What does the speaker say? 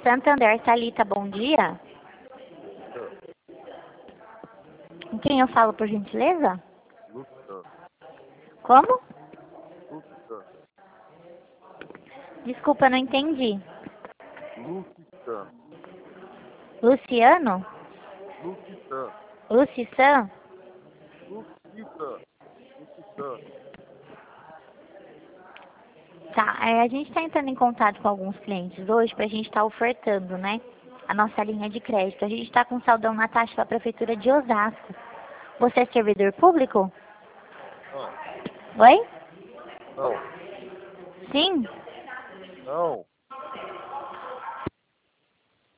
Santander, Thalita, bom dia. Com quem eu falo, por gentileza? Luta. Como? Luta. Desculpa, não entendi. Luta. Luciano? Luta. Lucisan? Luta. Luta. Tá, a gente está entrando em contato com alguns clientes hoje para a gente estar ofertando, né? A nossa linha de crédito. A gente está com saldão na taxa da Prefeitura de Osasco. Você é servidor público? Não. Oi? Não. Sim? Não.